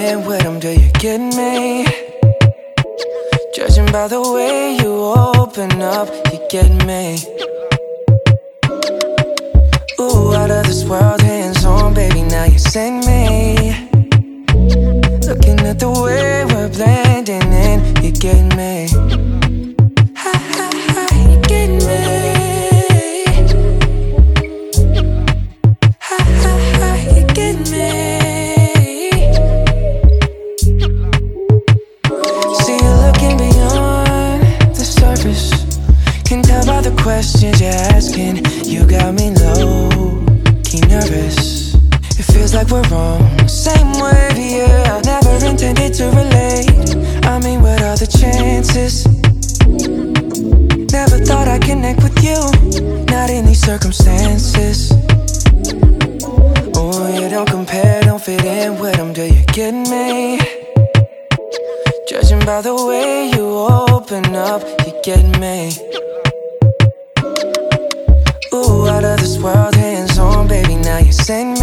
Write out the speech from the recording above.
in with them, do you get me? Judging by the way you open up, you get me. Ooh, out of this world, hands on, baby, now you send me. Looking at the way we're blending in, you get me. Ha ha ha, you get me. Ha ha ha, you get me. See you looking beyond the surface. Can tell by the questions you're asking. You got me low-key nervous. It feels like we're on the same wave, yeah. Never intended to relate. I mean, what are the chances? Never thought I'd connect with you, not in these circumstances. Oh, you don't compare, don't fit in with them, do you get me? Judging by the way you open up, you get me. Ooh, out of this world, hands on, baby, now you send me.